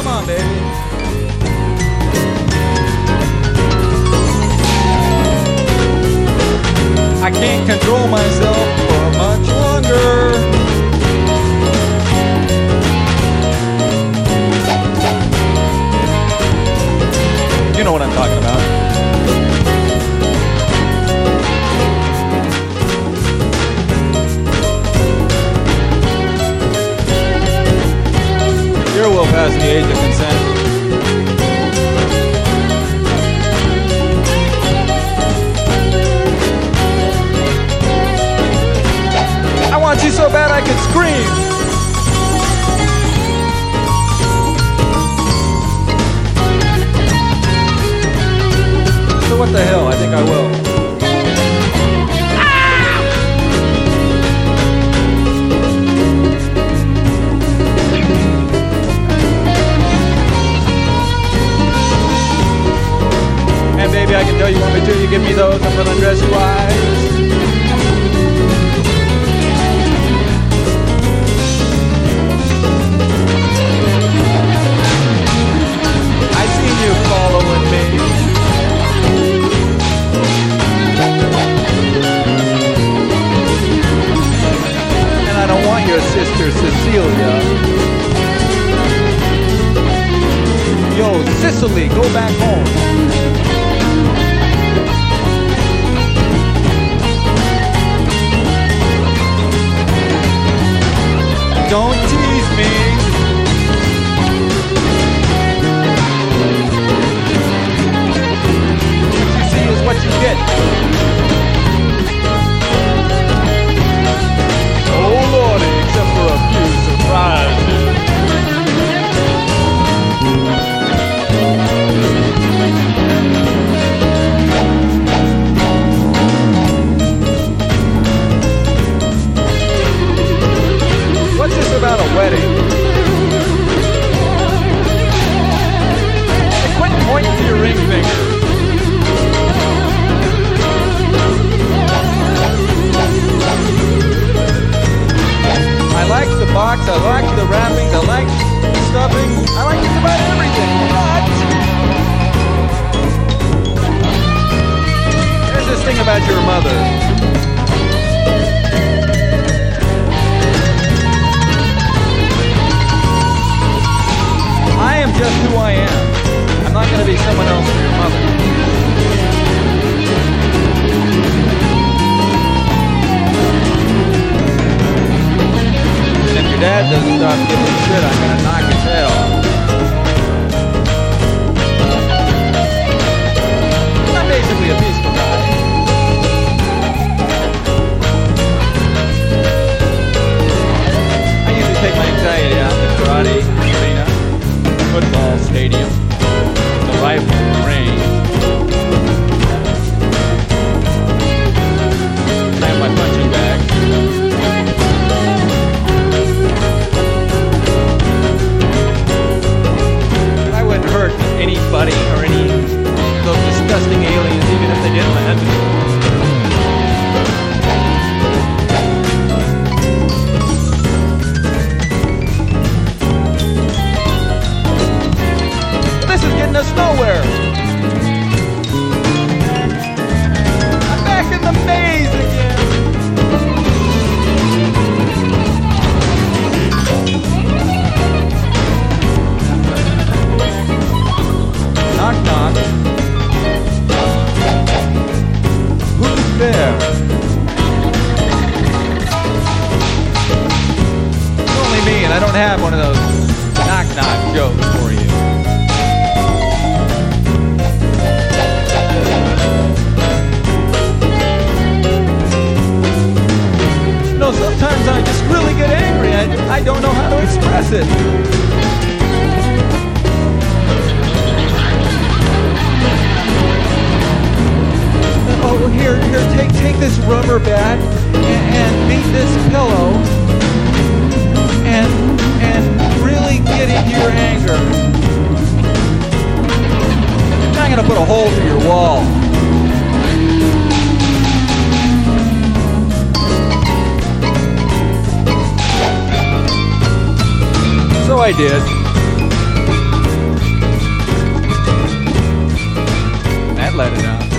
Come on, baby. I can't control myself for much longer. You know what I'm talking about. You're well past the age of consent. I want you so bad I could scream. So what the hell? I think I will. And baby, I can tell you want me to. You give me those, I'm gonna undress you eyes. I seen you following me. And I don't want your sister Cecilia. Yo, Sicily, go back home. Don't tease me. What you see is what you get. Oh Lordy, except for a few surprises. What's this about a wedding? Hey, quit pointing to your ring finger. I like the box, I like the wrappings, I like the stuffing, I like just about everything, but there's this thing about your mother. I am just who I am. I'm not going to be someone else for your mother. And if your dad doesn't stop giving a shit, I'm going to knock his head off. I'm basically a peaceful guy. I usually take my anxiety out to karate, arena, football stadium, the rifle range. Slam my punching bag. I wouldn't hurt anybody or any of those disgusting aliens, even if they didn't land. Getting us nowhere. I'm back in the maze again. Knock, knock. Who's there? It's only me, and I don't have one of those knock-knock jokes for you. Sometimes I just really get angry. I don't know how to express it. Oh, here, take this rubber bat and beat this pillow and really get into your anger. I'm gonna put a hole through your wall. So I did. let it out.